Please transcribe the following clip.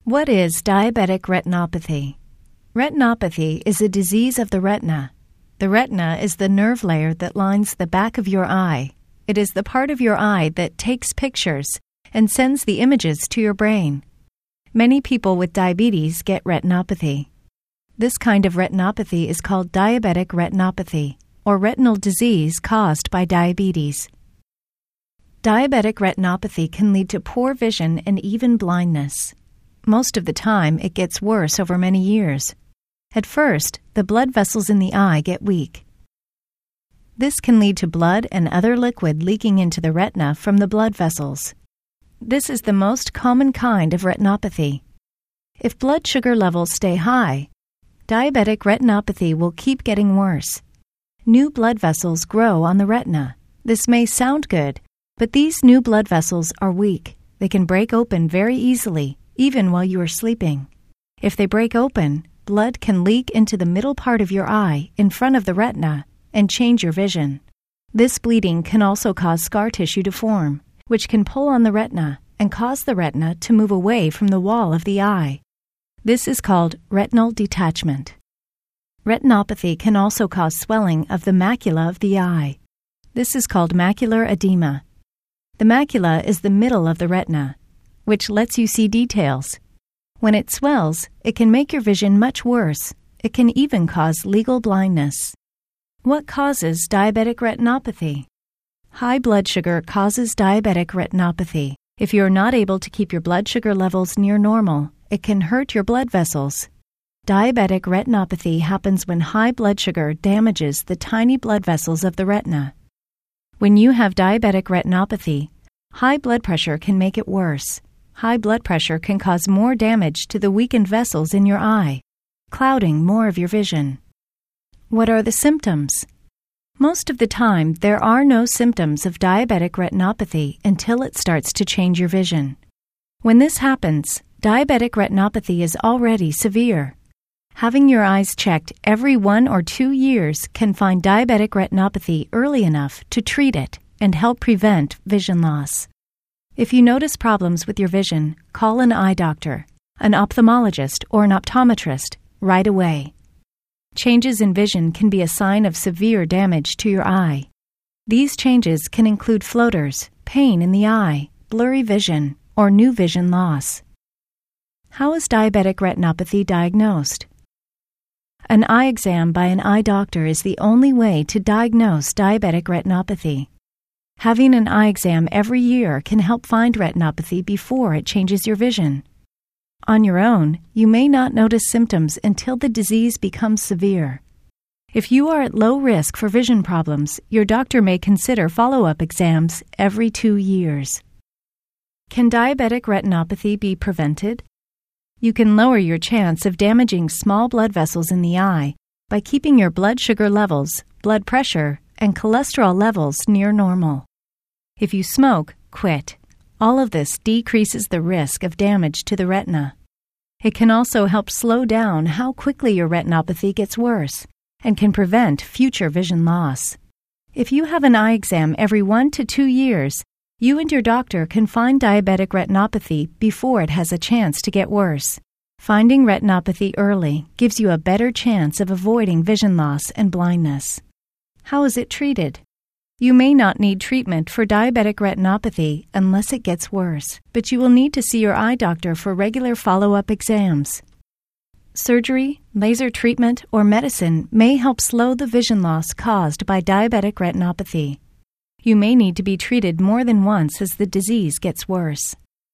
What is diabetic retinopathy? Retinopathy is a disease of the retina. The retina is the nerve layer that lines the back of your eye. It is the part of your eye that takes pictures and sends the images to your brain. Many people with diabetes get retinopathy. This kind of retinopathy is called diabetic retinopathy, or retinal disease caused by diabetes. Diabetic retinopathy can lead to poor vision and even blindness. Most of the time, it gets worse over many years. At first, the blood vessels in the eye get weak. This can lead to blood and other liquid leaking into the retina from the blood vessels. This is the most common kind of retinopathy. If blood sugar levels stay high, diabetic retinopathy will keep getting worse. New blood vessels grow on the retina. This may sound good, but these new blood vessels are weak. They can break open very easily, even while you are sleeping. If they break open, blood can leak into the middle part of your eye in front of the retina and change your vision. This bleeding can also cause scar tissue to form, which can pull on the retina and cause the retina to move away from the wall of the eye. This is called retinal detachment. Retinopathy can also cause swelling of the macula of the eye. This is called macular edema. The macula is the middle of the retina, which lets you see details. When it swells, it can make your vision much worse. It can even cause legal blindness. What causes diabetic retinopathy? High blood sugar causes diabetic retinopathy. If you are not able to keep your blood sugar levels near normal, it can hurt your blood vessels. Diabetic retinopathy happens when high blood sugar damages the tiny blood vessels of the retina. When you have diabetic retinopathy, high blood pressure can make it worse. High blood pressure can cause more damage to the weakened vessels in your eye, clouding more of your vision. What are the symptoms? Most of the time, there are no symptoms of diabetic retinopathy until it starts to change your vision. When this happens, diabetic retinopathy is already severe. Having your eyes checked every 1 or 2 years can find diabetic retinopathy early enough to treat it and help prevent vision loss. If you notice problems with your vision, call an eye doctor, an ophthalmologist, or an optometrist right away. Changes in vision can be a sign of severe damage to your eye. These changes can include floaters, pain in the eye, blurry vision, or new vision loss. How is diabetic retinopathy diagnosed? An eye exam by an eye doctor is the only way to diagnose diabetic retinopathy. Having an eye exam every year can help find retinopathy before it changes your vision. On your own, you may not notice symptoms until the disease becomes severe. If you are at low risk for vision problems, your doctor may consider follow-up exams every 2 years. Can diabetic retinopathy be prevented? You can lower your chance of damaging small blood vessels in the eye by keeping your blood sugar levels, blood pressure, and cholesterol levels near normal. If you smoke, quit. All of this decreases the risk of damage to the retina. It can also help slow down how quickly your retinopathy gets worse and can prevent future vision loss. If you have an eye exam every 1 to 2 years, you and your doctor can find diabetic retinopathy before it has a chance to get worse. Finding retinopathy early gives you a better chance of avoiding vision loss and blindness. How is it treated? You may not need treatment for diabetic retinopathy unless it gets worse, but you will need to see your eye doctor for regular follow-up exams. Surgery, laser treatment, or medicine may help slow the vision loss caused by diabetic retinopathy. You may need to be treated more than once as the disease gets worse.